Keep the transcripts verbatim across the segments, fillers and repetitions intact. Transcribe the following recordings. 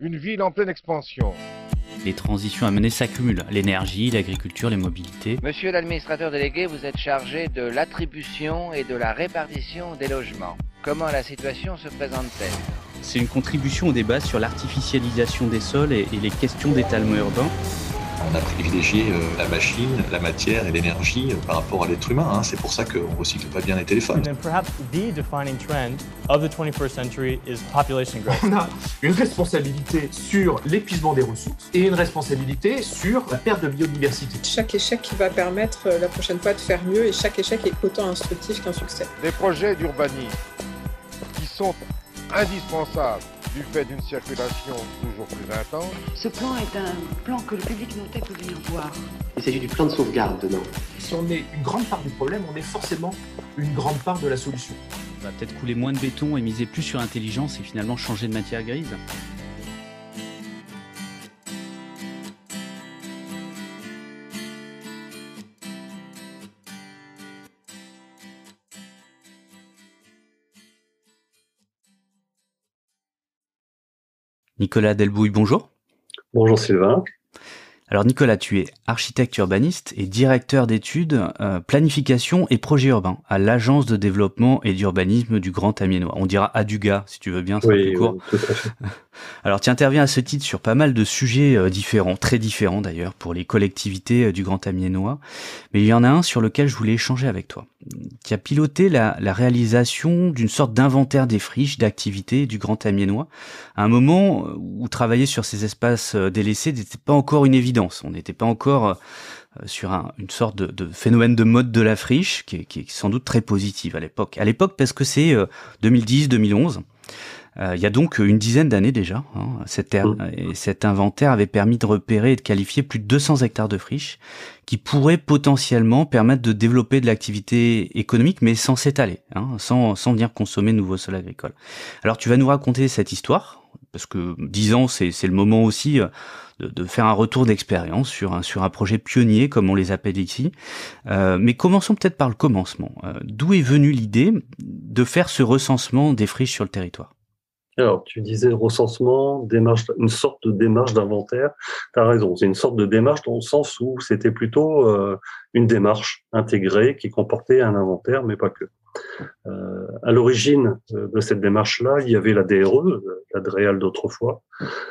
une ville en pleine expansion. Les transitions à mener s'accumulent, l'énergie, l'agriculture, les mobilités. Monsieur l'administrateur délégué, vous êtes chargé de l'attribution et de la répartition des logements. Comment la situation se présente-t-elle ? C'est une contribution au débat sur l'artificialisation des sols et, et les questions d'étalement urbain. On a privilégié euh, la machine, la matière et l'énergie euh, par rapport à l'être humain. Hein. C'est pour ça qu'on ne recycle pas bien les téléphones. And then perhaps the defining trend of the twenty-first century is population growth. On a une responsabilité sur l'épuisement des ressources et une responsabilité sur la perte de biodiversité. Chaque échec qui va permettre euh, la prochaine fois de faire mieux et chaque échec est autant instructif qu'un succès. Des projets d'urbanisme qui sont indispensables du fait d'une circulation toujours plus intense. Ce plan est un plan que le public notait pour venir voir. Il s'agit du plan de sauvegarde dedans. Si on est une grande part du problème, on est forcément une grande part de la solution. On va peut-être couler moins de béton et miser plus sur l'intelligence et finalement changer de matière grise. Nicolas Delbouille, bonjour. Bonjour Sylvain. Alors Nicolas, tu es architecte urbaniste et directeur d'études, euh, planification et projets urbains à l'Agence de développement et d'urbanisme du Grand Amiénois. On dira ADUGA si tu veux bien, c'est oui, un peu court. Oui, tout à fait. Alors tu interviens à ce titre sur pas mal de sujets euh, différents, très différents d'ailleurs pour les collectivités euh, du Grand Amiénois, mais il y en a un sur lequel je voulais échanger avec toi. Tu as piloté la, la réalisation d'une sorte d'inventaire des friches d'activités du Grand Amiénois à un moment où travailler sur ces espaces euh, délaissés n'était pas encore une évidence. On n'était pas encore euh, sur un, une sorte de, de phénomène de mode de la friche qui est, qui est sans doute très positive à l'époque. À l'époque parce que c'est euh, deux mille dix deux mille onze. Euh, il y a donc une dizaine d'années déjà, hein, cet, er- et cet inventaire avait permis de repérer et de qualifier plus de deux cents hectares de friches qui pourraient potentiellement permettre de développer de l'activité économique, mais sans s'étaler, hein, sans, sans venir consommer de nouveaux sols agricoles. Alors tu vas nous raconter cette histoire, parce que dix ans, c'est, c'est le moment aussi de, de faire un retour d'expérience sur un, sur un projet pionnier, comme on les appelle ici. Euh, mais commençons peut-être par le commencement. Euh, d'où est venue l'idée de faire ce recensement des friches sur le territoire ? Alors, tu disais recensement, démarche, une sorte de démarche d'inventaire. Tu as raison, c'est une sorte de démarche dans le sens où c'était plutôt euh, une démarche intégrée qui comportait un inventaire, mais pas que. Euh, à l'origine de cette démarche-là, il y avait la D R E, la DREAL d'autrefois,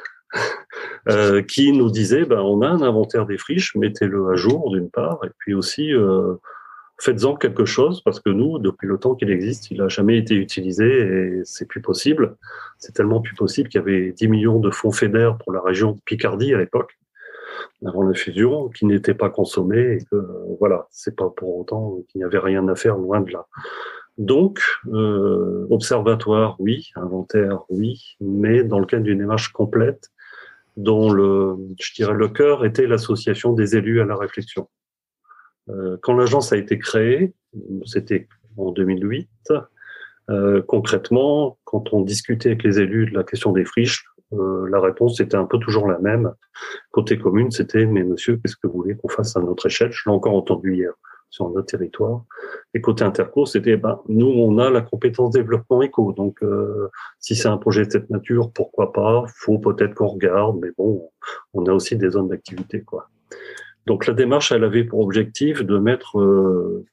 euh, qui nous disait, ben, on a un inventaire des friches, mettez-le à jour d'une part, et puis aussi euh, faites-en quelque chose, parce que nous, depuis le temps qu'il existe, il n'a jamais été utilisé et c'est plus possible. C'est tellement plus possible qu'il y avait dix millions de fonds FEDER pour la région de Picardie à l'époque, avant la fusion, qui n'étaient pas consommés et que, euh, voilà, c'est pas pour autant qu'il n'y avait rien à faire, loin de là. Donc, euh, observatoire, oui, inventaire, oui, mais dans le cadre d'une démarche complète, dont le, je dirais, le cœur était l'association des élus à la réflexion. Euh, quand l'agence a été créée, c'était en deux mille huit, euh, concrètement, quand on discutait avec les élus de la question des friches, euh, la réponse était un peu toujours la même. Côté commune, c'était « mais monsieur, qu'est-ce que vous voulez qu'on fasse à notre échelle ?» Je l'ai encore entendu hier sur notre territoire. Et côté interco, c'était ben, « nous, on a la compétence développement éco, donc euh, si c'est un projet de cette nature, pourquoi pas, faut peut-être qu'on regarde, mais bon, on a aussi des zones d'activité, quoi. » Donc la démarche, elle avait pour objectif de mettre euh,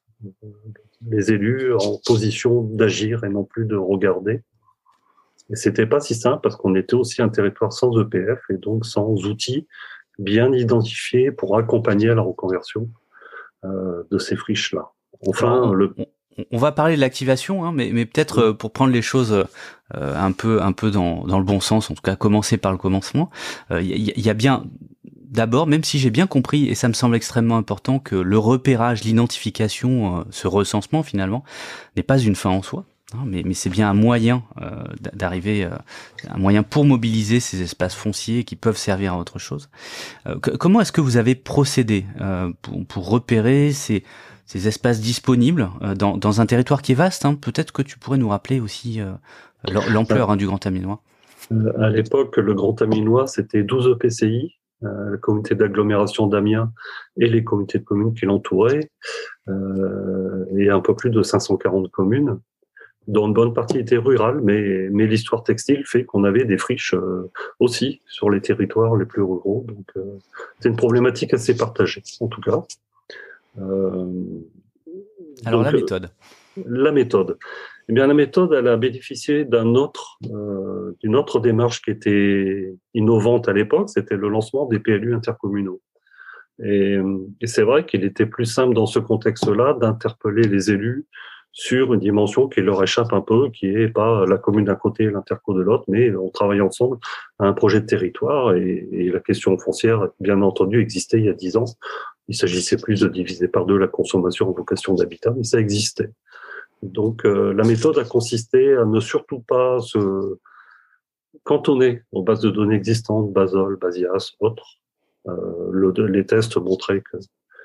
les élus en position d'agir et non plus de regarder. Et c'était pas si simple parce qu'on était aussi un territoire sans E P F et donc sans outils bien identifiés pour accompagner à la reconversion euh, de ces friches-là. Enfin, on, le... on va parler de l'activation, hein, mais, mais peut-être euh, pour prendre les choses euh, un peu, un peu dans, dans le bon sens, en tout cas commencer par le commencement. Il euh, y, y a bien d'abord, même si j'ai bien compris, et ça me semble extrêmement important, que le repérage, l'identification, euh, ce recensement finalement, n'est pas une fin en soi. Hein, mais, mais c'est bien un moyen euh, d'arriver, euh, un moyen pour mobiliser ces espaces fonciers qui peuvent servir à autre chose. Euh, que, comment est-ce que vous avez procédé euh, pour, pour repérer ces, ces espaces disponibles euh, dans, dans un territoire qui est vaste, hein? Peut-être que tu pourrais nous rappeler aussi euh, l'ampleur hein, du Grand Amiénois. Euh, à l'époque, le Grand Amiénois, c'était douze E P C I, euh, le comité d'agglomération d'Amiens et les comités de communes qui l'entouraient, euh, et un peu plus de cinq cent quarante communes. dont une bonne partie était rurale, mais, mais l'histoire textile fait qu'on avait des friches euh, aussi sur les territoires les plus ruraux. Donc, euh, c'est une problématique assez partagée, en tout cas. Euh, Alors, donc, la méthode euh, La méthode. Eh bien, la méthode, elle a bénéficié d'un autre, euh, d'une autre démarche qui était innovante à l'époque, c'était le lancement des P L U intercommunaux. Et, et c'est vrai qu'il était plus simple dans ce contexte-là d'interpeller les élus sur une dimension qui leur échappe un peu, qui est pas la commune d'un côté et l'interco de l'autre, mais on travaille ensemble à un projet de territoire. Et, et la question foncière, bien entendu, existait il y a dix ans. Il s'agissait plus de diviser par deux la consommation en vocation d'habitat, mais ça existait. Donc euh, la méthode a consisté à ne surtout pas se cantonner aux bases de données existantes, Basol, Basias, autres. Euh, le, les tests montraient que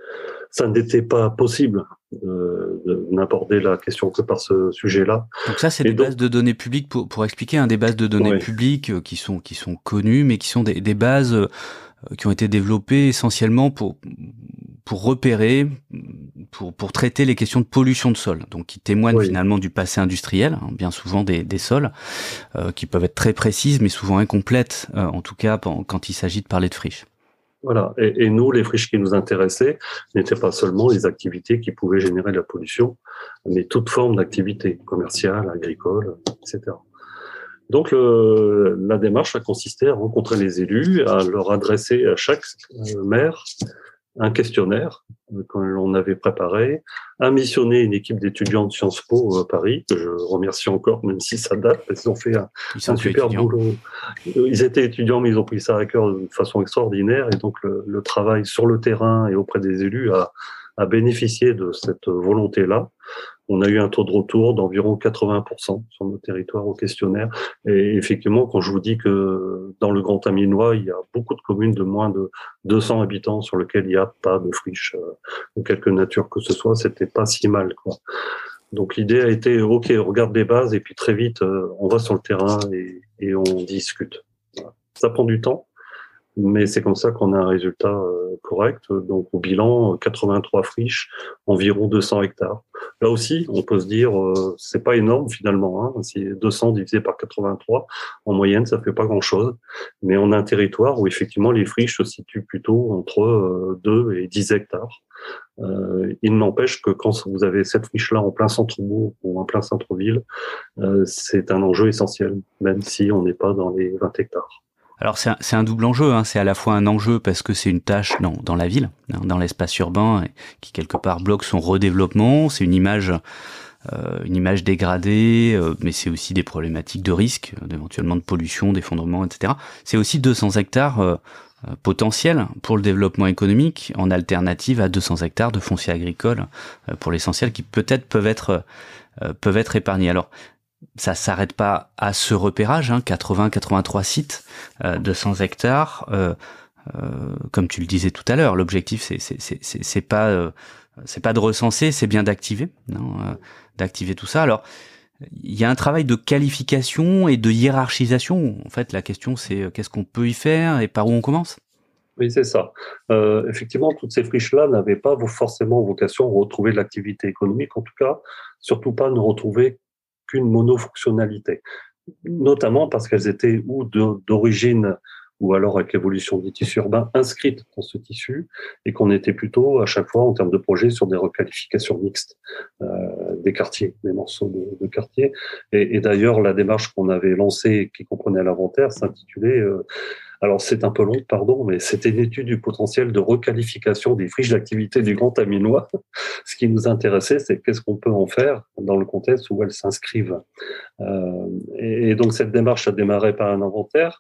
ça n'était pas possible de, de n'aborder la question que par ce sujet-là. Donc ça, c'est des donc, bases de données publiques pour, pour expliquer, hein, des bases de données oui. publiques euh, qui sont qui sont connues, mais qui sont des, des bases euh, qui ont été développées essentiellement pour pour repérer, pour pour traiter les questions de pollution de sol, donc qui témoignent oui. finalement du passé industriel, hein, bien souvent des des sols, euh, qui peuvent être très précises, mais souvent incomplètes, euh, en tout cas quand il s'agit de parler de friches. Voilà. Et, et nous, les friches qui nous intéressaient n'étaient pas seulement les activités qui pouvaient générer de la pollution, mais toute forme d'activité commerciale, agricole, et cetera. Donc, le, la démarche a consisté à rencontrer les élus, à leur adresser à chaque maire un questionnaire que l'on avait préparé, à missionner une équipe d'étudiants de Sciences Po à Paris, que je remercie encore, même si ça date, parce qu'ils ont fait un, un super étudiants. boulot. Ils étaient étudiants, mais ils ont pris ça à cœur de façon extraordinaire, et donc le, le travail sur le terrain et auprès des élus a, a bénéficié de cette volonté-là. On a eu un taux de retour d'environ quatre-vingts pour cent sur nos territoires au questionnaire. Et effectivement, quand je vous dis que dans le Grand Amiénois, il y a beaucoup de communes de moins de deux cents habitants sur lesquelles il n'y a pas de friche de quelque nature que ce soit, c'était pas si mal, quoi. Donc l'idée a été, ok, on regarde les bases et puis très vite, on va sur le terrain et, et on discute. Voilà. Ça prend du temps, mais c'est comme ça qu'on a un résultat euh, correct. Donc au bilan, quatre-vingt-trois friches, environ deux cents hectares. Là aussi, on peut se dire, euh, c'est pas énorme finalement. Hein. Si deux cents divisé par quatre-vingt-trois, en moyenne, ça fait pas grand-chose. Mais on a un territoire où effectivement les friches se situent plutôt entre euh, deux et dix hectares. Euh, il n'empêche que quand vous avez cette friche-là en plein centre-bourg ou en plein centre-ville, euh, c'est un enjeu essentiel, même si on n'est pas dans les vingt hectares. Alors c'est un, c'est un double enjeu, hein. C'est à la fois un enjeu parce que c'est une tâche dans, dans la ville, hein, dans l'espace urbain, qui quelque part bloque son redéveloppement. C'est une image, euh, une image dégradée, euh, mais c'est aussi des problématiques de risque, éventuellement de pollution, d'effondrement, et cetera. C'est aussi deux cents hectares euh, potentiels pour le développement économique, en alternative à deux cents hectares de foncier agricole, euh, pour l'essentiel, qui peut-être peuvent être euh, peuvent être épargnés. Alors ça s'arrête pas à ce repérage, hein, quatre-vingts à quatre-vingt-trois sites, euh, deux cents hectares. Euh, euh, comme tu le disais tout à l'heure, l'objectif c'est c'est c'est c'est, c'est pas euh, c'est pas de recenser, c'est bien d'activer, non, euh, d'activer tout ça. Alors il y a un travail de qualification et de hiérarchisation. En fait, la question c'est qu'est-ce qu'on peut y faire et par où on commence. Oui, c'est ça. Euh, effectivement, toutes ces friches-là n'avaient pas forcément vocation à retrouver de l'activité économique, en tout cas, surtout pas ne retrouver qu'une monofonctionnalité, notamment parce qu'elles étaient ou de, d'origine ou alors avec l'évolution des tissus urbains inscrites dans ce tissu, et qu'on était plutôt à chaque fois en termes de projet sur des requalifications mixtes euh, des quartiers, des morceaux de, de quartiers. Et, et d'ailleurs, la démarche qu'on avait lancée, qui comprenait l'inventaire, s'intitulait euh, alors c'est un peu long, pardon, mais c'était une étude du potentiel de requalification des friches d'activité du Grand Amiénois. Ce qui nous intéressait, c'est qu'est-ce qu'on peut en faire dans le contexte où elles s'inscrivent. Euh, et, et donc cette démarche a démarré par un inventaire.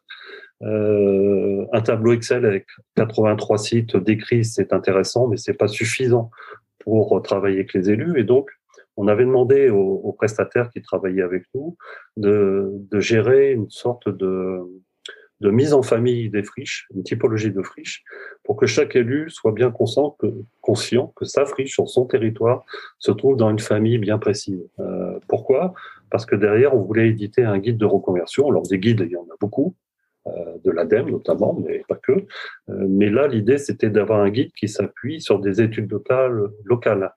Euh, un tableau Excel avec quatre-vingt-trois sites décrits, c'est intéressant, mais c'est pas suffisant pour travailler avec les élus. Et donc, on avait demandé aux, aux prestataires qui travaillaient avec nous de, de gérer une sorte de de mise en famille des friches, une typologie de friches, pour que chaque élu soit bien conscient que, conscient que sa friche sur son territoire se trouve dans une famille bien précise. Euh, pourquoi ? Parce que derrière, on voulait éditer un guide de reconversion. Alors des guides, il y en a beaucoup, euh, de l'ADEME notamment, mais pas que. Euh, mais là, l'idée, c'était d'avoir un guide qui s'appuie sur des études locales, locales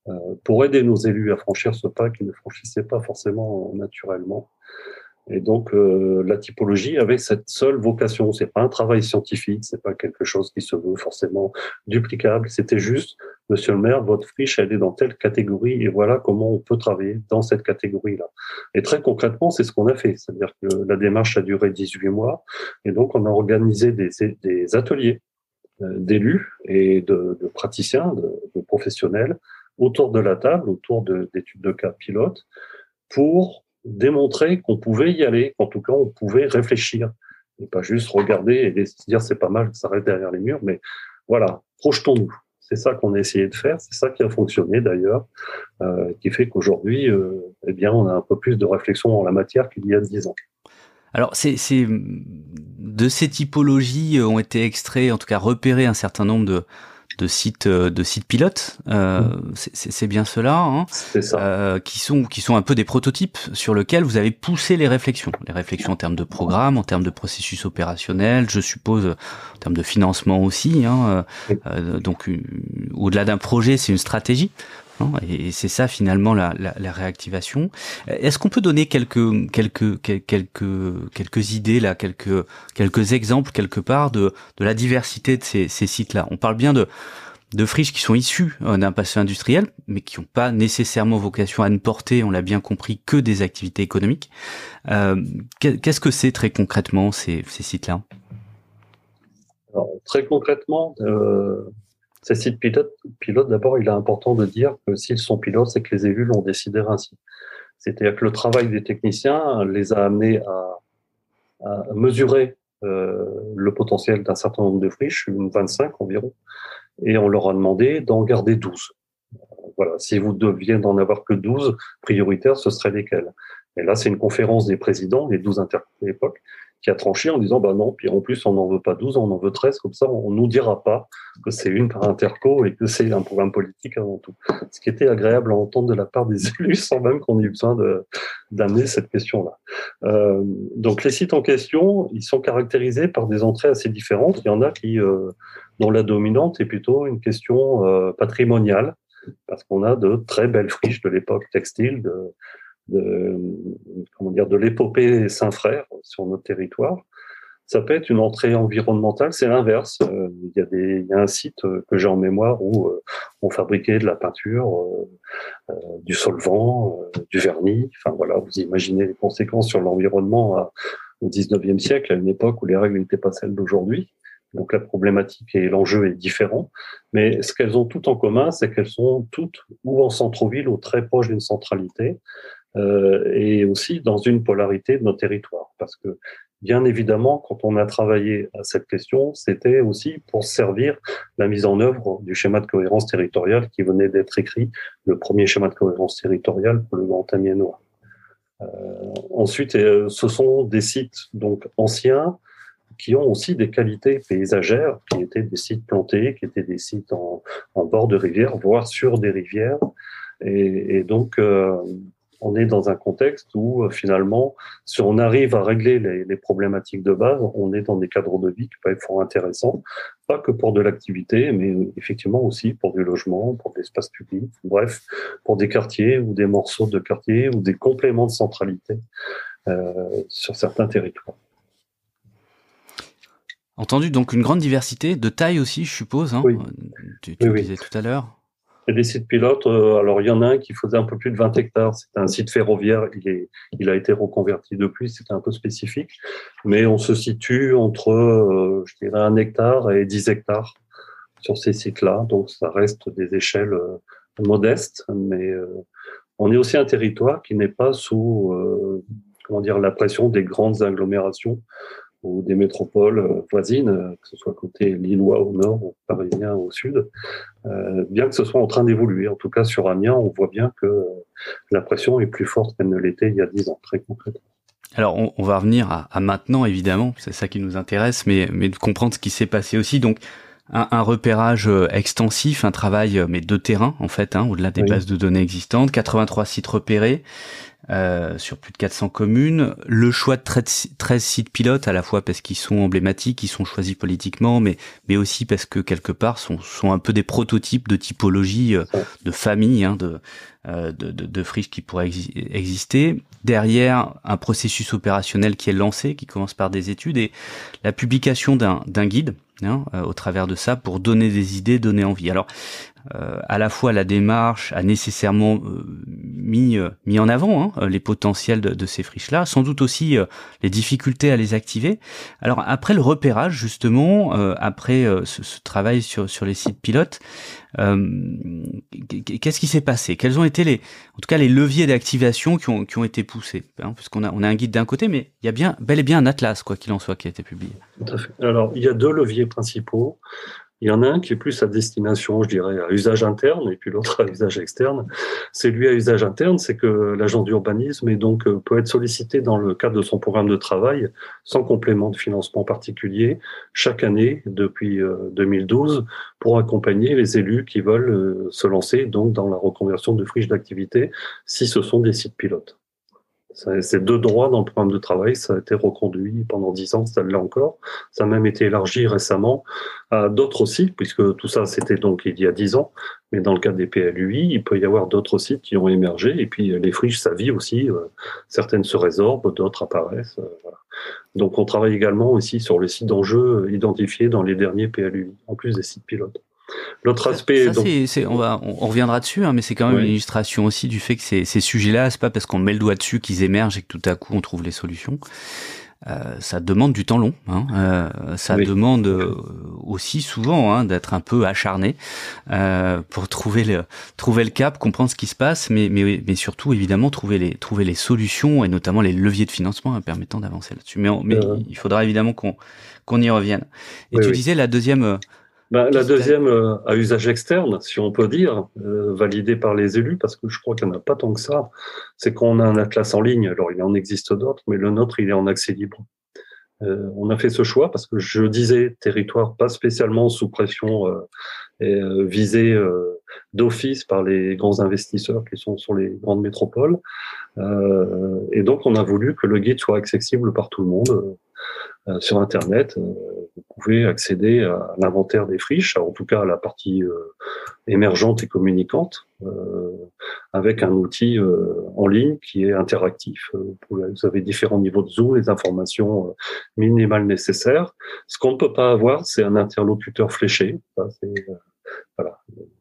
euh, pour aider nos élus à franchir ce pas qu'ils ne franchissaient pas forcément naturellement. Et donc, euh, la typologie avait cette seule vocation. C'est pas un travail scientifique, c'est pas quelque chose qui se veut forcément duplicable. C'était juste, monsieur le maire, votre friche, elle est dans telle catégorie et voilà comment on peut travailler dans cette catégorie-là. Et très concrètement, c'est ce qu'on a fait. C'est-à-dire que la démarche a duré dix-huit mois et donc on a organisé des, des ateliers euh, d'élus et de, de praticiens, de, de professionnels autour de la table, autour de, d'études de cas pilotes pour démontrer qu'on pouvait y aller, qu'en tout cas on pouvait réfléchir et pas juste regarder et se dire c'est pas mal, ça reste derrière les murs, mais voilà, projetons-nous. C'est ça qu'on a essayé de faire, c'est ça qui a fonctionné d'ailleurs, euh, qui fait qu'aujourd'hui, euh, eh bien, on a un peu plus de réflexion en la matière qu'il y a dix ans. Alors, c'est, c'est de ces typologies ont été extraits, en tout cas repérés un certain nombre de de sites de sites pilotes, euh, mmh. c'est, c'est bien cela, hein, c'est ça. Euh, qui sont qui sont un peu des prototypes sur lesquels vous avez poussé les réflexions, les réflexions en termes de programme, en termes de processus opérationnel, je suppose en termes de financement aussi, hein, euh, donc euh, au-delà d'un projet, c'est une stratégie. Non, et c'est ça finalement la, la, la réactivation. Est-ce qu'on peut donner quelques quelques quelques quelques idées là, quelques quelques exemples quelque part de de la diversité de ces, ces sites-là? On parle bien de de friches qui sont issues d'un passé industriel, mais qui n'ont pas nécessairement vocation à ne porter, on l'a bien compris, que des activités économiques. Euh, qu'est-ce que c'est très concrètement ces ces sites-là? Alors, très concrètement. Euh... Ces sites pilotes, pilotes, d'abord, il est important de dire que s'ils sont pilotes, c'est que les élus l'ont décidé ainsi. C'est-à-dire que le travail des techniciens les a amenés à, à mesurer euh, le potentiel d'un certain nombre de friches, une vingt-cinq environ, et on leur a demandé d'en garder douze. Voilà, si vous deviez n'en avoir que douze prioritaires, ce seraient lesquels? Et là, c'est une conférence des présidents, les douze intercos de l'époque, qui a tranché en disant bah non, puis en plus on n'en veut pas douze, on en veut treize, comme ça on nous dira pas que c'est une par interco et que c'est un programme politique avant tout. Ce qui était agréable à entendre de la part des élus sans même qu'on ait besoin de, d'amener cette question-là. Euh, donc les sites en question, ils sont caractérisés par des entrées assez différentes. Il y en a qui, euh, dont la dominante est plutôt une question euh, patrimoniale, parce qu'on a de très belles friches de l'époque textile, de de comment dire de l'épopée Saint-Frère sur notre territoire. Ça peut être une entrée environnementale, c'est l'inverse. Euh, il y a des il y a un site que j'ai en mémoire où euh, on fabriquait de la peinture, euh, euh, du solvant, euh, du vernis. Enfin voilà, vous imaginez les conséquences sur l'environnement à, au dix-neuvième siècle, à une époque où les règles n'étaient pas celles d'aujourd'hui. Donc la problématique et l'enjeu est différent, mais ce qu'elles ont toutes en commun, c'est qu'elles sont toutes ou en centre-ville ou très proches d'une centralité. Euh, et aussi dans une polarité de nos territoires. Parce que, bien évidemment, quand on a travaillé à cette question, c'était aussi pour servir la mise en œuvre du schéma de cohérence territoriale qui venait d'être écrit, le premier schéma de cohérence territoriale pour le Grand Amiénois. Euh, ensuite, euh, ce sont des sites donc anciens qui ont aussi des qualités paysagères, qui étaient des sites plantés, qui étaient des sites en, en bord de rivière, voire sur des rivières. Et, et donc... Euh, on est dans un contexte où, finalement, si on arrive à régler les, les problématiques de base, on est dans des cadres de vie qui peuvent être intéressants, pas que pour de l'activité, mais effectivement aussi pour du logement, pour de l'espace public, bref, pour des quartiers ou des morceaux de quartiers ou des compléments de centralité euh, sur certains territoires. Entendu, donc une grande diversité de taille aussi, je suppose, hein. Oui. Tu, tu oui, disais oui. tout à l'heure. Il y a des sites pilotes, euh, alors il y en a un qui faisait un peu plus de vingt hectares, c'était un site ferroviaire, il, est, il a été reconverti depuis, c'était un peu spécifique, mais on se situe entre, euh, je dirais, un hectare et dix hectares sur ces sites-là, donc ça reste des échelles euh, modestes, mais euh, on est aussi un territoire qui n'est pas sous, euh, comment dire, la pression des grandes agglomérations ou des métropoles voisines, que ce soit côté lillois au nord ou parisien au sud, euh, bien que ce soit en train d'évoluer. En tout cas, sur Amiens, on voit bien que euh, la pression est plus forte qu'elle ne l'était il y a dix ans, très concrètement. Alors, on, on va revenir à, à maintenant, évidemment, c'est ça qui nous intéresse, mais, mais de comprendre ce qui s'est passé aussi. Donc, un, un repérage extensif, un travail mais de terrain, en fait, hein, au-delà des oui. bases de données existantes, quatre-vingt-trois sites repérés. euh, sur plus de quatre cents communes. Le choix de treize sites pilotes, à la fois parce qu'ils sont emblématiques, ils sont choisis politiquement, mais mais aussi parce que quelque part sont sont un peu des prototypes de typologie euh, de famille, hein, de, euh, de de de friches qui pourraient exi- exister. Derrière, un processus opérationnel qui est lancé, qui commence par des études et la publication d'un d'un guide, hein, euh, au travers de ça, pour donner des idées, donner envie. Alors, euh, à la fois la démarche a nécessairement euh, mis euh, mis en avant, hein, les potentiels de, de ces friches-là, sans doute aussi euh, les difficultés à les activer. Alors après le repérage, justement, euh, après euh, ce, ce travail sur sur les sites pilotes, euh, qu'est-ce qui s'est passé? Quels ont été les, en tout cas les leviers d'activation qui ont qui ont été poussés, hein, puisqu'on a on a un guide d'un côté, mais il y a bien bel et bien un atlas, quoi qu'il en soit, qui a été publié. Tout à fait. Alors il y a deux leviers principaux. Il y en a un qui est plus à destination, je dirais, à usage interne, et puis l'autre à usage externe. C'est lui à usage interne, c'est que l'agence d'urbanisme est donc peut être sollicité dans le cadre de son programme de travail, sans complément de financement particulier, chaque année depuis deux mille douze, pour accompagner les élus qui veulent se lancer donc dans la reconversion de friches d'activité, si ce sont des sites pilotes. C'est deux droits dans le programme de travail, ça a été reconduit pendant dix ans, ça l'est encore. Ça a même été élargi récemment à d'autres sites, puisque tout ça c'était donc il y a dix ans, mais dans le cadre des P L U I, il peut y avoir d'autres sites qui ont émergé, et puis les friches, ça vit aussi, euh, certaines se résorbent, d'autres apparaissent. Euh, voilà. Donc on travaille également aussi sur les sites d'enjeux identifiés dans les derniers P L U I, en plus des sites pilotes. L'autre aspect, ça, donc... c'est, c'est, on va, on, on reviendra dessus, hein, mais c'est quand même oui. une illustration aussi du fait que ces, ces sujets-là, c'est pas parce qu'on met le doigt dessus qu'ils émergent et que tout à coup on trouve les solutions. Euh, ça demande du temps long, hein. euh, ça oui. demande euh, aussi souvent hein, d'être un peu acharné euh, pour trouver le trouver le cap, comprendre ce qui se passe, mais mais mais surtout évidemment trouver les trouver les solutions et notamment les leviers de financement hein, permettant d'avancer là-dessus. Mais, on, mais euh... il faudra évidemment qu'on qu'on y revienne. Et oui, tu oui. disais la deuxième. Ben, la deuxième, euh, à usage externe, si on peut dire, euh, validée par les élus, parce que je crois qu'il n'y en a pas tant que ça, c'est qu'on a un atlas en ligne. Alors, il en existe d'autres, mais le nôtre, il est en accès libre. Euh, on a fait ce choix parce que je disais territoire pas spécialement sous pression euh, et euh, visé euh, d'office par les grands investisseurs qui sont sur les grandes métropoles. Euh, et donc, on a voulu que le guide soit accessible par tout le monde. Euh, sur Internet, euh, vous pouvez accéder à l'inventaire des friches, en tout cas à la partie euh, émergente et communicante, euh, avec un outil euh, en ligne qui est interactif. Vous, pouvez, vous avez différents niveaux de zoom, les informations euh, minimales nécessaires. Ce qu'on ne peut pas avoir, c'est un interlocuteur fléché. Ça, c'est, euh, voilà.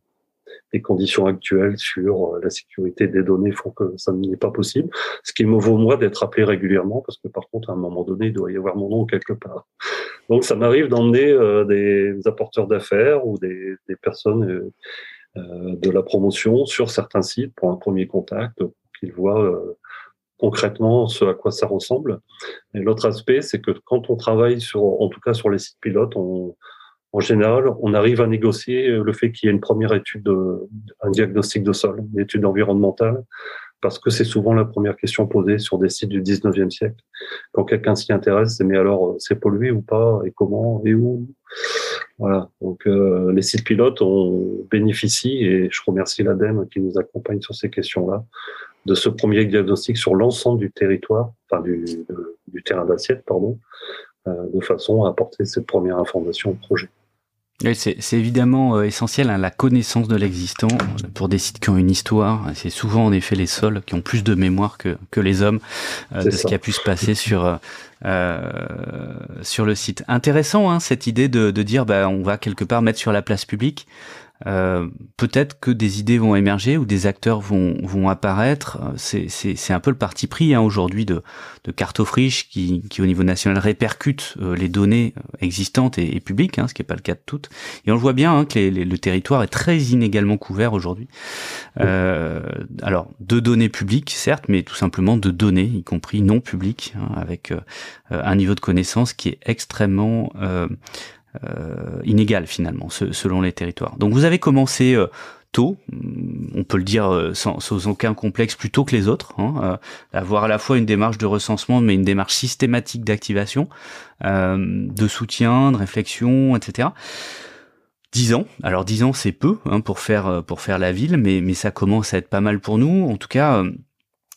Les conditions actuelles sur la sécurité des données font que ça n'est pas possible. Ce qui me vaut, moi, d'être appelé régulièrement, parce que par contre, à un moment donné, il doit y avoir mon nom quelque part. Donc, ça m'arrive d'emmener euh, des apporteurs d'affaires ou des, des personnes euh, de la promotion sur certains sites pour un premier contact, pour qu'ils voient euh, concrètement ce à quoi ça ressemble. Et l'autre aspect, c'est que quand on travaille sur, en tout cas sur les sites pilotes, on En général, on arrive à négocier le fait qu'il y ait une première étude, de, un diagnostic de sol, une étude environnementale, parce que c'est souvent la première question posée sur des sites du dix-neuvième siècle. Quand quelqu'un s'y intéresse, c'est mais alors, c'est pollué ou pas, et comment, et où? Voilà. Donc, euh, les sites pilotes, on bénéficie, et je remercie l'ADEME qui nous accompagne sur ces questions-là, de ce premier diagnostic sur l'ensemble du territoire, enfin du, de, du terrain d'assiette, pardon, euh, de façon à apporter cette première information au projet. Oui, c'est, c'est évidemment euh, essentiel, hein, la connaissance de l'existant pour des sites qui ont une histoire. C'est souvent en effet les sols qui ont plus de mémoire que, que les hommes euh, de ça. Ce qui a pu se passer sur euh, sur le site. Intéressant, hein, cette idée de, de dire bah on va quelque part mettre sur la place publique. Euh, peut-être que des idées vont émerger ou des acteurs vont vont apparaître. C'est c'est c'est un peu le parti pris hein, aujourd'hui de de Cartofriche qui qui au niveau national répercute euh, les données existantes et, et publiques, hein, ce qui est pas le cas de toutes. Et on le voit bien hein, que les, les, le territoire est très inégalement couvert aujourd'hui. Euh, alors de données publiques certes, mais tout simplement de données, y compris non publiques, hein, avec euh, un niveau de connaissance qui est extrêmement euh, Euh, inégal finalement ce, selon les territoires. Donc vous avez commencé euh, tôt, on peut le dire euh, sans, sans aucun complexe, plus tôt que les autres, hein, euh, avoir à la fois une démarche de recensement mais une démarche systématique d'activation, euh, de soutien, de réflexion, et cetera. Dix ans, alors dix ans c'est peu hein, pour faire pour faire la ville, mais mais ça commence à être pas mal pour nous. En tout cas, euh,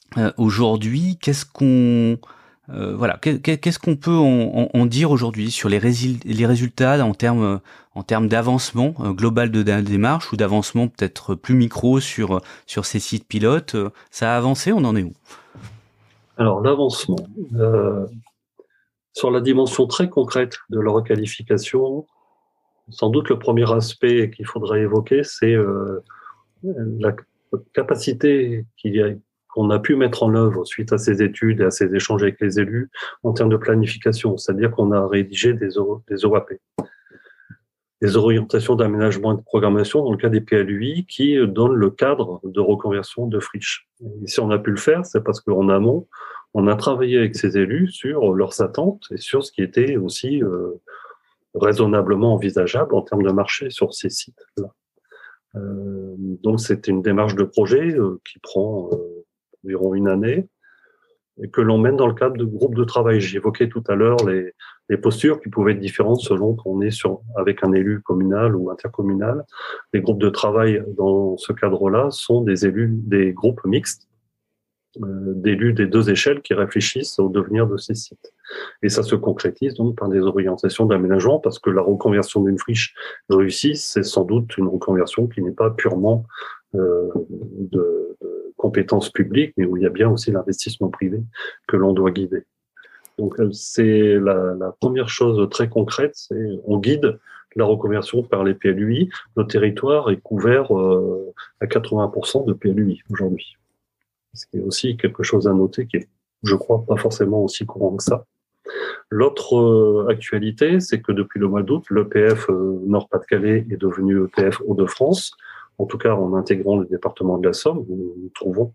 Euh, aujourd'hui, qu'est-ce qu'on euh, voilà, qu'est-ce qu'on peut en, en, en dire aujourd'hui sur les, résil- les résultats en termes en termes d'avancement euh, global de la démarche ou d'avancement peut-être plus micro sur sur ces sites pilotes? Ça a avancé, on en est où? Alors l'avancement, euh, sur la dimension très concrète de la requalification, sans doute le premier aspect qu'il faudrait évoquer, c'est euh, la capacité qu'il y a, qu'on a pu mettre en œuvre suite à ces études et à ces échanges avec les élus en termes de planification, c'est-à-dire qu'on a rédigé des, O, des O A P, des orientations d'aménagement et de programmation dans le cas des P L U I qui donnent le cadre de reconversion de friches. Et si on a pu le faire, c'est parce qu'en amont, on a travaillé avec ces élus sur leurs attentes et sur ce qui était aussi euh, raisonnablement envisageable en termes de marché sur ces sites-là. Euh, donc c'est une démarche de projet euh, qui prend euh, environ une année et que l'on mène dans le cadre de groupes de travail. J'évoquais tout à l'heure les, les postures qui pouvaient être différentes selon qu'on est sur, avec un élu communal ou intercommunal. Les groupes de travail dans ce cadre-là sont des élus, des groupes mixtes, euh, d'élus des deux échelles qui réfléchissent au devenir de ces sites. Et ça se concrétise donc par des orientations d'aménagement, parce que la reconversion d'une friche réussie, c'est sans doute une reconversion qui n'est pas purement euh, de, de compétences publiques, mais où il y a bien aussi l'investissement privé que l'on doit guider. Donc c'est la, la première chose très concrète, c'est on guide la reconversion par les P L U I. Notre territoire est couvert euh, à quatre-vingts pour cent de P L U I aujourd'hui. Ce qui est aussi quelque chose à noter, qui est, je crois, pas forcément aussi courant que ça. L'autre euh, actualité, c'est que depuis le mois d'août, l'E P F euh, Nord-Pas-de-Calais est devenu E P F Hauts-de-France, en tout cas en intégrant le département de la Somme, où nous nous trouvons.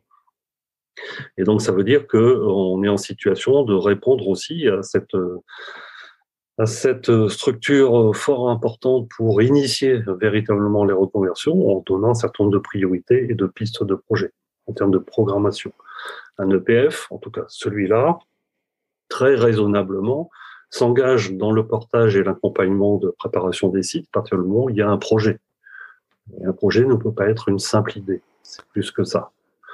Et donc ça veut dire que euh, on est en situation de répondre aussi à cette euh, à cette structure fort importante pour initier véritablement les reconversions en donnant un certain nombre de priorités et de pistes de projet en termes de programmation. Un E P F, en tout cas celui-là, très raisonnablement, s'engage dans le portage et l'accompagnement de préparation des sites à partir du moment où il y a un projet. Et un projet ne peut pas être une simple idée, c'est plus que ça.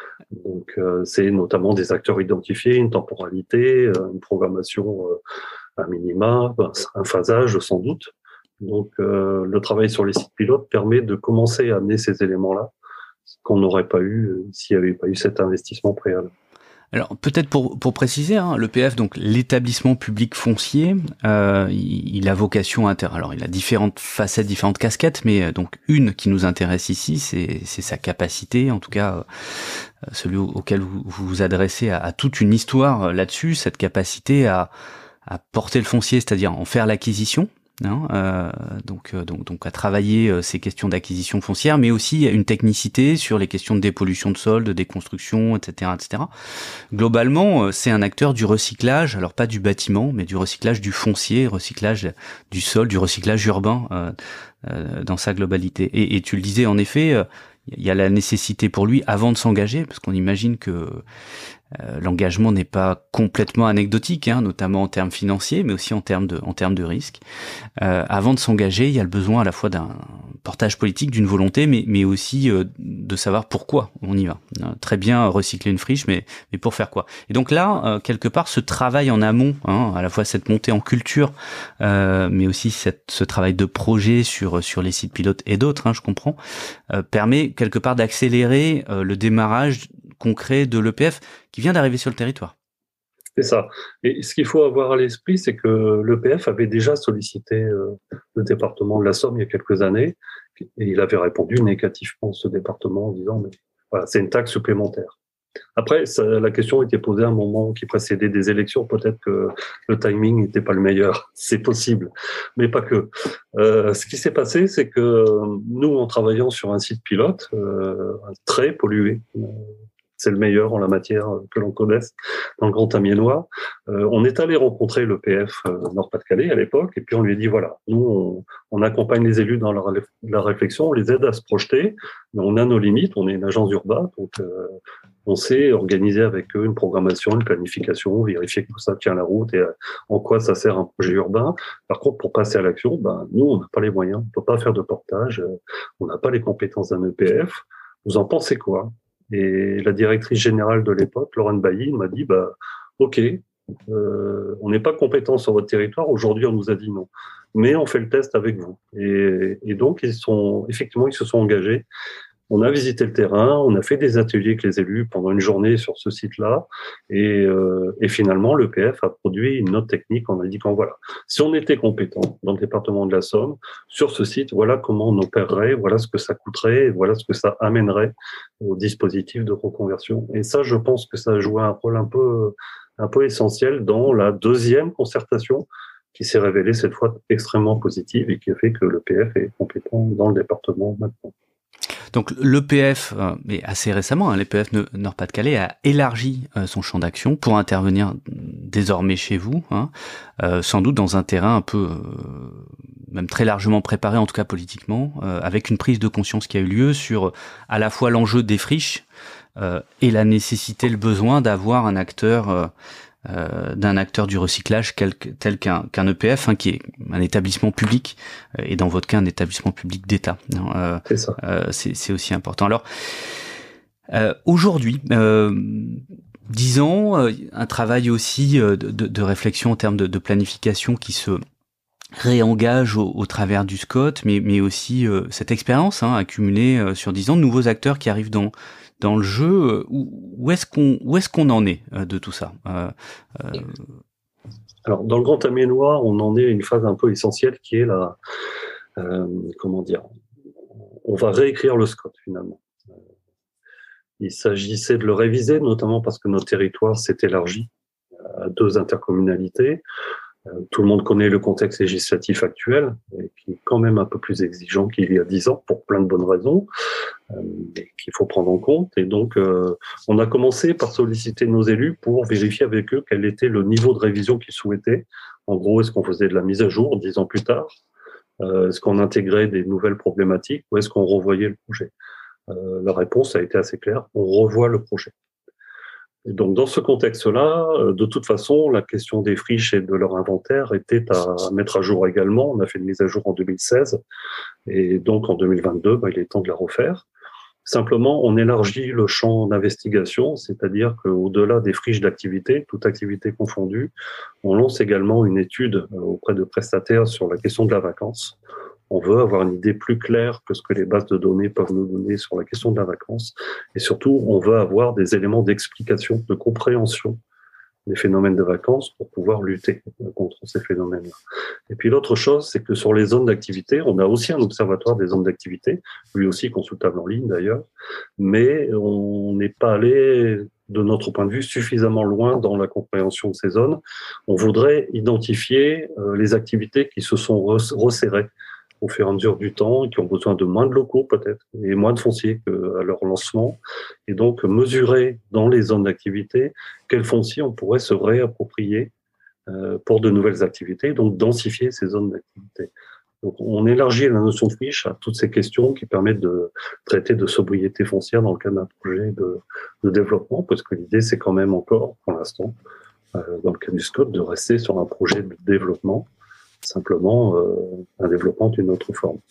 Donc euh, c'est notamment des acteurs identifiés, une temporalité, euh, une programmation euh, à minima, un phasage sans doute. Donc euh, le travail sur les sites pilotes permet de commencer à amener ces éléments-là, qu'on n'aurait pas eu euh, s'il n'y avait pas eu cet investissement préalable. Alors peut-être pour pour préciser, hein, l'E P F, donc l'établissement public foncier, euh, il, il a vocation à inter. Alors il a différentes facettes, différentes casquettes, mais euh, donc une qui nous intéresse ici, c'est c'est sa capacité, en tout cas euh, celui auquel vous vous, vous adressez, à, à toute une histoire euh, là-dessus, cette capacité à à porter le foncier, c'est-à-dire en faire l'acquisition. Hein, euh, donc, euh, donc, donc à travailler euh, ces questions d'acquisition foncière, mais aussi une technicité sur les questions de dépollution de sol, de déconstruction, et cetera, et cetera. Globalement, euh, c'est un acteur du recyclage, alors pas du bâtiment, mais du recyclage du foncier, recyclage du sol, du recyclage urbain euh, euh, dans sa globalité. Et, et tu le disais, en effet, euh, il y a la nécessité pour lui, avant de s'engager, parce qu'on imagine que Euh, l'engagement n'est pas complètement anecdotique, hein, notamment en termes financiers, mais aussi en termes de, en termes de risque. Euh, avant de s'engager, il y a le besoin à la fois d'un portage politique, d'une volonté, mais, mais aussi euh, de savoir pourquoi on y va. Euh, très bien recycler une friche, mais, mais pour faire quoi? Et donc là, euh, quelque part, ce travail en amont, hein, à la fois cette montée en culture, euh, mais aussi cette, ce travail de projet sur, sur les sites pilotes et d'autres, hein, je comprends, euh, permet quelque part d'accélérer euh, le démarrage concret de l'E P F qui vient d'arriver sur le territoire. C'est ça. Et ce qu'il faut avoir à l'esprit, c'est que l'E P F avait déjà sollicité euh, le département de la Somme il y a quelques années, et il avait répondu négativement, ce département, en disant mais voilà, c'est une taxe supplémentaire. Après, ça, la question était posée à un moment qui précédait des élections. Peut-être que le timing n'était pas le meilleur. C'est possible, mais pas que. Euh, ce qui s'est passé, c'est que nous, en travaillant sur un site pilote euh, très pollué, euh, c'est le meilleur en la matière que l'on connaisse dans le Grand Amiénois. Euh, on est allé rencontrer l'E P F euh, Nord-Pas-de-Calais à l'époque, et puis on lui a dit voilà, nous on, on accompagne les élus dans leur, leur réflexion, on les aide à se projeter, mais on a nos limites, on est une agence urbaine, donc euh, on sait organiser avec eux une programmation, une planification, vérifier que tout ça tient la route et euh, en quoi ça sert un projet urbain. Par contre, pour passer à l'action, ben nous on n'a pas les moyens, on peut pas faire de portage, euh, on n'a pas les compétences d'un E P F. Vous en pensez quoi ? Et la directrice générale de l'époque, Lorraine Bailly, m'a dit, bah, OK, euh, on n'est pas compétent sur votre territoire. Aujourd'hui, on nous a dit non. Mais on fait le test avec vous. Et, et donc, ils sont, effectivement, ils se sont engagés. On a visité le terrain, on a fait des ateliers avec les élus pendant une journée sur ce site-là, et, euh, et finalement l'E P F a produit une note technique en indiquant voilà, si on était compétent dans le département de la Somme sur ce site, voilà comment on opérerait, voilà ce que ça coûterait, et voilà ce que ça amènerait au dispositif de reconversion. Et ça, je pense que ça a joué un rôle un peu, un peu essentiel dans la deuxième concertation qui s'est révélée cette fois extrêmement positive et qui a fait que l'E P F est compétent dans le département maintenant. Donc l'E P F, euh, mais assez récemment, hein, l'E P F Nord-Pas-de-Calais a élargi euh, son champ d'action pour intervenir désormais chez vous, hein, euh, sans doute dans un terrain un peu, euh, même très largement préparé, en tout cas politiquement, euh, avec une prise de conscience qui a eu lieu sur à la fois l'enjeu des friches euh, et la nécessité, le besoin d'avoir un acteur... Euh, Euh, d'un acteur du recyclage tel, tel qu'un, qu'un E P F, hein, qui est un établissement public, euh, et dans votre cas un établissement public d'État. Euh, c'est ça. Euh, c'est, c'est aussi important. Alors, euh, aujourd'hui, euh, dix ans, euh, un travail aussi euh, de, de réflexion en termes de, de planification qui se réengage au, au travers du S C O T, mais, mais aussi euh, cette expérience hein, accumulée euh, sur dix ans, de nouveaux acteurs qui arrivent dans dans le jeu. Où, où est-ce qu'on où est-ce qu'on en est euh, de tout ça euh, euh... Alors dans le Grand Amiénois, on en est à une phase un peu essentielle qui est la euh, comment dire, on va réécrire le S C O T finalement. Il s'agissait de le réviser, notamment parce que notre territoire s'est élargi à deux intercommunalités. Tout le monde connaît le contexte législatif actuel, qui est quand même un peu plus exigeant qu'il y a dix ans, pour plein de bonnes raisons, euh, qu'il faut prendre en compte. Et donc, euh, on a commencé par solliciter nos élus pour vérifier avec eux quel était le niveau de révision qu'ils souhaitaient. En gros, est-ce qu'on faisait de la mise à jour dix ans plus tard? euh, Est-ce qu'on intégrait des nouvelles problématiques? Ou est-ce qu'on revoyait le projet? euh, La réponse a été assez claire, on revoit le projet. Et donc, dans ce contexte-là, de toute façon, la question des friches et de leur inventaire était à mettre à jour également. On a fait une mise à jour en deux mille seize. Et donc, en deux mille vingt-deux, bah, il est temps de la refaire. Simplement, on élargit le champ d'investigation, c'est-à-dire qu'au-delà des friches d'activité, toute activité confondue, on lance également une étude auprès de prestataires sur la question de la vacance. On veut avoir une idée plus claire que ce que les bases de données peuvent nous donner sur la question de la vacance. Et surtout, on veut avoir des éléments d'explication, de compréhension des phénomènes de vacances pour pouvoir lutter contre ces phénomènes-là. Et puis l'autre chose, c'est que sur les zones d'activité, on a aussi un observatoire des zones d'activité, lui aussi consultable en ligne d'ailleurs, mais on n'est pas allé, de notre point de vue, suffisamment loin dans la compréhension de ces zones. On voudrait identifier euh, les activités qui se sont resserrées au fur et à mesure du temps, et qui ont besoin de moins de locaux peut-être, et moins de foncier qu'à leur lancement, et donc mesurer dans les zones d'activité quel foncier on pourrait se réapproprier euh, pour de nouvelles activités, donc densifier ces zones d'activité. Donc on élargit la notion de friche à toutes ces questions qui permettent de traiter de sobriété foncière dans le cadre d'un projet de, de développement, parce que l'idée c'est quand même encore, pour l'instant, euh, dans le cas du S C O T, de rester sur un projet de développement, simplement euh, un développement d'une autre forme.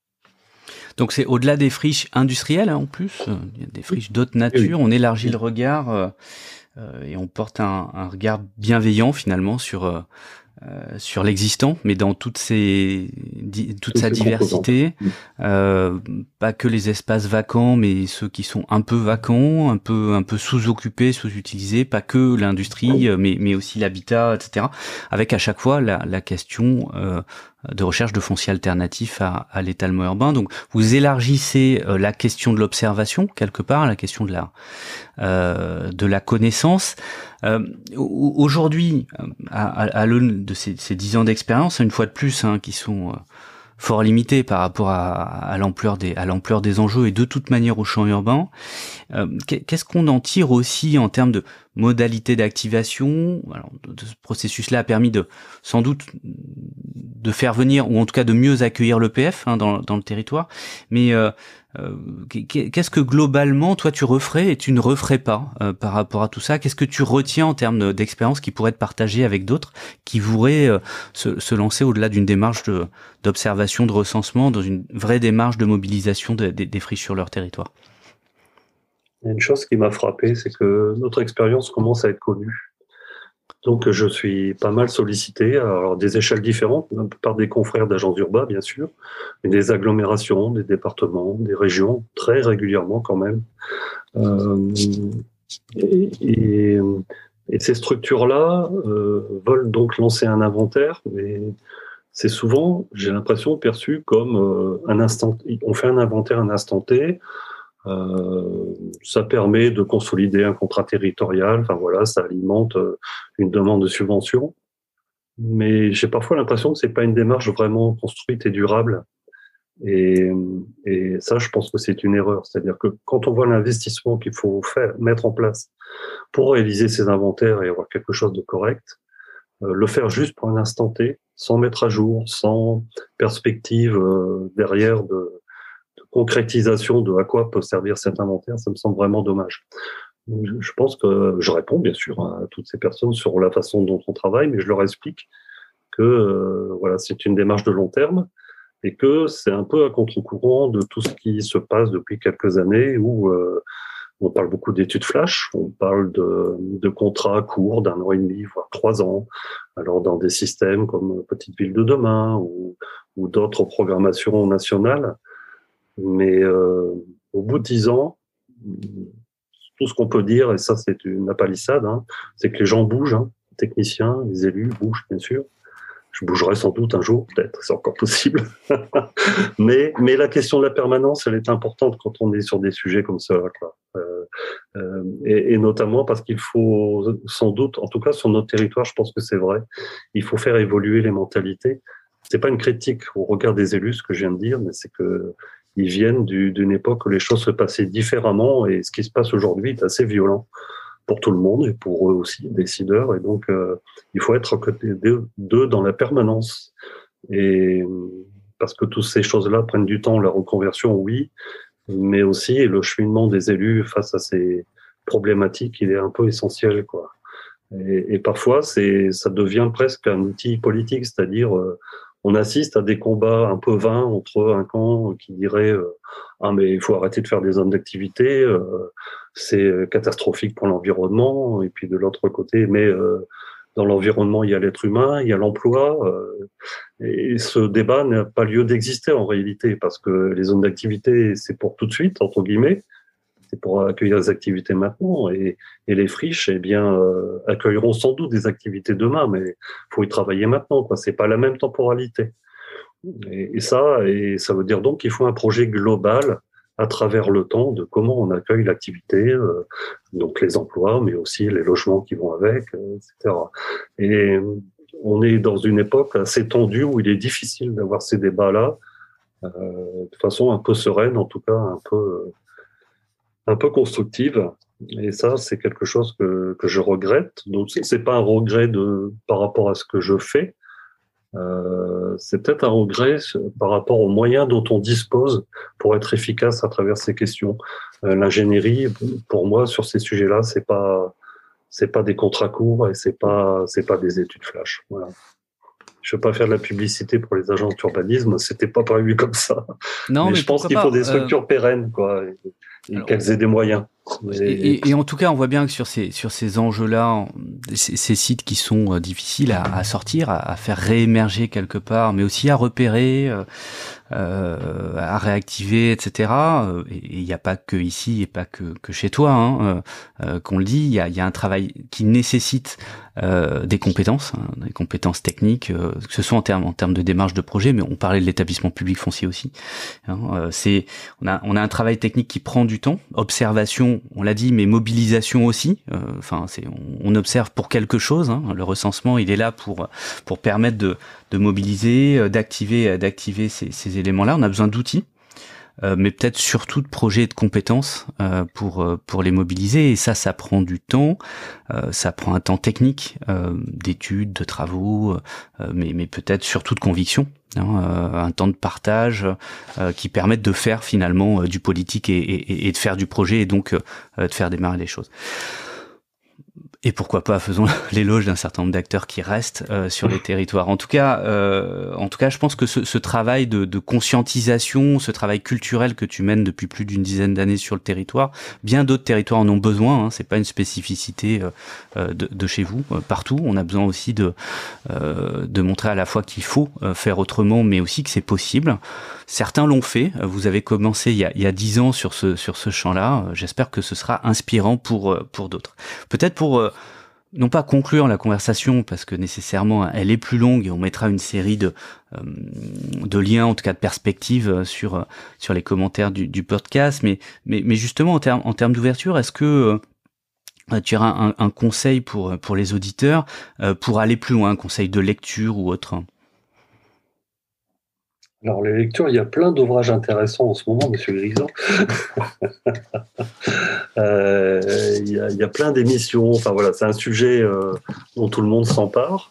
Donc c'est au-delà des friches industrielles hein, en plus, il y a des friches d'autres natures, oui. On élargit oui. le regard euh, euh, et on porte un, un regard bienveillant finalement sur euh, euh, sur l'existant, mais dans toutes ses di, toute Toutes sa diversité, euh, pas que les espaces vacants, mais ceux qui sont un peu vacants, un peu un peu sous-occupés, sous-utilisés, pas que l'industrie, mais mais aussi l'habitat, et cetera. Avec à chaque fois la la question euh, de recherche de foncier alternatif à, à l'étalement urbain. Donc, vous élargissez euh, la question de l'observation quelque part, la question de la euh, de la connaissance. Euh, aujourd'hui, à, à, à l'aune de ces, ces dix ans d'expérience, une fois de plus, hein, qui sont euh, fort limités par rapport à, à l'ampleur des à l'ampleur des enjeux et de toute manière au champ urbain. Euh, qu'est-ce qu'on en tire aussi en termes de modalités d'activation? Alors, ce processus-là a permis de sans doute de faire venir ou en tout cas de mieux accueillir l'E P F hein, dans dans le territoire. Mais euh, euh, qu'est-ce que globalement toi tu referais et tu ne referais pas euh, par rapport à tout ça? Qu'est-ce que tu retiens en termes d'expérience qui pourrait être partagée avec d'autres qui voudraient euh, se, se lancer au-delà d'une démarche de d'observation, de recensement, dans une vraie démarche de mobilisation de, de, des friches sur leur territoire? Il y a une chose qui m'a frappé, c'est que notre expérience commence à être connue. Donc, je suis pas mal sollicité, alors des échelles différentes, par des confrères d'Agence Urba, bien sûr, et des agglomérations, des départements, des régions, très régulièrement quand même. Euh, et, et, et ces structures-là euh, veulent donc lancer un inventaire, mais c'est souvent, j'ai l'impression, perçu comme euh, un instant. On fait un inventaire un instant T. Euh, ça permet de consolider un contrat territorial. Enfin voilà, ça alimente euh, une demande de subvention. Mais j'ai parfois l'impression que c'est pas une démarche vraiment construite et durable. Et, et ça, je pense que c'est une erreur. C'est-à-dire que quand on voit l'investissement qu'il faut faire, mettre en place pour réaliser ces inventaires et avoir quelque chose de correct, euh, le faire juste pour un instant T, sans mettre à jour, sans perspective euh, derrière de, de concrétisation de à quoi peut servir cet inventaire, ça me semble vraiment dommage. Je pense que je réponds bien sûr à toutes ces personnes sur la façon dont on travaille, mais je leur explique que euh, voilà, c'est une démarche de long terme et que c'est un peu à contre-courant de tout ce qui se passe depuis quelques années où euh, on parle beaucoup d'études flash, on parle de, de contrats courts d'un an et demi, voire trois ans, alors dans des systèmes comme Petite Ville de demain ou, ou d'autres programmations nationales. Mais euh, au bout de dix ans, tout ce qu'on peut dire, et ça c'est une palissade, hein, c'est que les gens bougent, hein, les techniciens, les élus bougent bien sûr. Je bougerai sans doute un jour, peut-être, c'est encore possible. mais, mais la question de la permanence, elle est importante quand on est sur des sujets comme ça, quoi. Euh, euh, et, et notamment parce qu'il faut sans doute, en tout cas sur notre territoire, je pense que c'est vrai, il faut faire évoluer les mentalités. C'est pas une critique au regard des élus, ce que je viens de dire, mais c'est que ils viennent du, d'une époque où les choses se passaient différemment et ce qui se passe aujourd'hui est assez violent pour tout le monde et pour eux aussi, les décideurs. Et donc, euh, il faut être à côté d'eux dans la permanence. Et parce que toutes ces choses-là prennent du temps, la reconversion, oui, mais aussi le cheminement des élus face à ces problématiques, il est un peu essentiel, quoi. Et, et parfois, c'est, ça devient presque un outil politique, c'est-à-dire, euh, on assiste à des combats un peu vains entre un camp qui dirait euh, ah mais il faut arrêter de faire des zones d'activité, euh, c'est catastrophique pour l'environnement, et puis de l'autre côté, mais euh, dans l'environnement il y a l'être humain, il y a l'emploi, euh, et ce débat n'a pas lieu d'exister en réalité parce que les zones d'activité c'est pour tout de suite entre guillemets. C'est pour accueillir des activités maintenant et, et les friches, eh bien, euh, accueilleront sans doute des activités demain, mais faut y travailler maintenant, quoi. C'est pas la même temporalité. Et, et ça, et ça veut dire donc qu'il faut un projet global à travers le temps de comment on accueille l'activité, euh, donc les emplois, mais aussi les logements qui vont avec, euh, et cetera. Et on est dans une époque assez tendue où il est difficile d'avoir ces débats-là euh, de façon un peu sereine, en tout cas un peu. Euh, un peu constructive, et ça c'est quelque chose que que je regrette. Donc c'est pas un regret de par rapport à ce que je fais, euh, c'est peut-être un regret par rapport aux moyens dont on dispose pour être efficace à travers ces questions. Euh, l'ingénierie, pour moi, sur ces sujets-là, c'est pas c'est pas des contrats courts et c'est pas c'est pas des études flash. Voilà. Je veux pas faire de la publicité pour les agences d'urbanisme, c'était pas prévu comme ça. Non, mais, mais je pense qu'il faut pas, des structures euh... pérennes, quoi. Et, et Alors, qu'elles aient des moyens. Et, et, et en tout cas, on voit bien que sur ces sur ces enjeux-là, ces, ces sites qui sont difficiles à, à sortir, à, à faire réémerger quelque part, mais aussi à repérer, euh, euh, à réactiver, et cetera. Et il n'y a pas que ici et pas que que chez toi, hein, euh, qu'on le dit. Il y a il y a un travail qui nécessite euh, des compétences, hein, des compétences techniques, euh, que ce soit en termes en termes de démarche de projet, mais on parlait de l'établissement public foncier aussi. Hein, euh, c'est on a on a un travail technique qui prend du temps, observation. On l'a dit, mais mobilisation aussi. Euh, enfin, c'est on, on observe pour quelque chose. Hein. Le recensement, il est là pour pour permettre de de mobiliser, d'activer d'activer ces, ces éléments-là. On a besoin d'outils, euh, mais peut-être surtout de projets et de compétences euh, pour pour les mobiliser. Et ça, ça prend du temps. Euh, ça prend un temps technique, euh, d'études, de travaux, euh, mais mais peut-être surtout de conviction. Hein, euh, un temps de partage euh, qui permettent de faire finalement euh, du politique et, et, et de faire du projet et donc euh, de faire démarrer les choses. Et pourquoi pas, faisons l'éloge d'un certain nombre d'acteurs qui restent euh, sur les territoires. En tout cas, euh, en tout cas, je pense que ce, ce travail de, de conscientisation, ce travail culturel que tu mènes depuis plus d'une dizaine d'années sur le territoire, bien d'autres territoires en ont besoin. Hein, c'est pas une spécificité euh, de, de chez vous. Euh, partout, on a besoin aussi de euh, de montrer à la fois qu'il faut euh, faire autrement, mais aussi que c'est possible. Certains l'ont fait. Vous avez commencé il y a il y a dix ans sur ce sur ce champ-là. J'espère que ce sera inspirant pour pour d'autres. Peut-être pour euh, non pas conclure la conversation parce que nécessairement elle est plus longue et on mettra une série de euh, de liens, en tout cas de perspectives sur sur les commentaires du, du podcast, mais mais mais justement en termes en termes d'ouverture, est-ce que euh, tu auras un, un conseil pour pour les auditeurs euh, pour aller plus loin, un conseil de lecture ou autre? Alors, les lectures, il y a plein d'ouvrages intéressants en ce moment, Monsieur Grison. euh, il, y a, il y a plein d'émissions. Enfin voilà, c'est un sujet euh, dont tout le monde s'empare.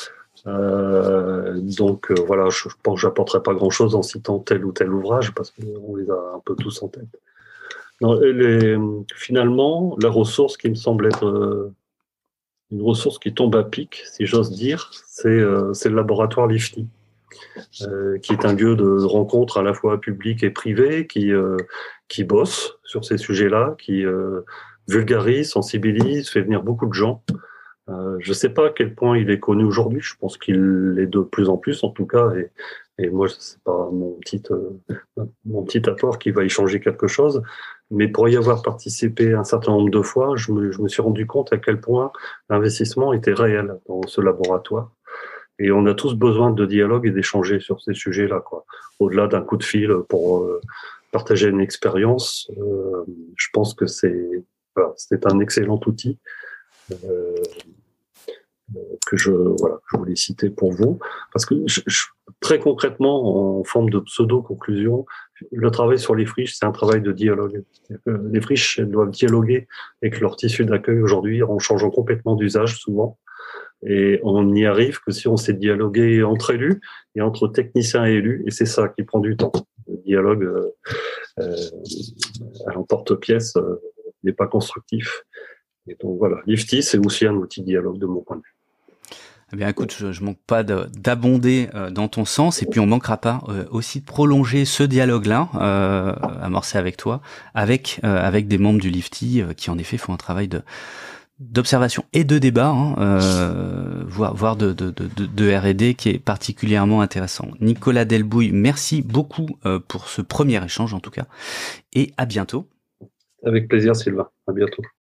Euh, donc euh, voilà, je, je pense que j'apporterai pas grand-chose en citant tel ou tel ouvrage parce qu'on les a un peu tous en tête. Non, les, finalement, la ressource qui me semble être euh, une ressource qui tombe à pic, si j'ose dire, c'est euh, c'est le laboratoire Lifty. Euh, qui est un lieu de rencontre à la fois public et privé, qui euh, qui bosse sur ces sujets-là, qui euh, vulgarise, sensibilise, fait venir beaucoup de gens. Euh, je ne sais pas à quel point il est connu aujourd'hui. Je pense qu'il l'est de plus en plus, en tout cas. Et, et moi, c'est pas mon petit euh, mon petit apport qui va y changer quelque chose. Mais pour y avoir participé un certain nombre de fois, je me, je me suis rendu compte à quel point l'investissement était réel dans ce laboratoire. Et on a tous besoin de dialogue et d'échanger sur ces sujets-là, quoi. Au-delà d'un coup de fil pour euh, partager une expérience, euh, je pense que c'est voilà, c'est un excellent outil euh, que je voilà, je voulais citer pour vous, parce que je, je, très concrètement, en forme de pseudo-conclusion, le travail sur les friches, c'est un travail de dialogue. Les friches elles doivent dialoguer avec leur tissu d'accueil aujourd'hui, en changeant complètement d'usage souvent. Et on n'y arrive que si on sait dialoguer entre élus et entre techniciens et élus, et c'est ça qui prend du temps. Le dialogue euh, euh, à l'emporte-pièce euh, n'est pas constructif. Et donc voilà, Lifty, c'est aussi un outil de dialogue de mon point de vue. Eh bien, écoute, je, je manque pas de, d'abonder euh, dans ton sens, et puis on manquera pas euh, aussi de prolonger ce dialogue-là, euh, amorcé avec toi, avec euh, avec des membres du Lifty euh, qui en effet font un travail de d'observation et de débat, hein, euh, voire, voire de, de, de, de R et D qui est particulièrement intéressant. Nicolas Delbouille, merci beaucoup euh, pour ce premier échange en tout cas, et à bientôt. Avec plaisir Sylvain, à bientôt.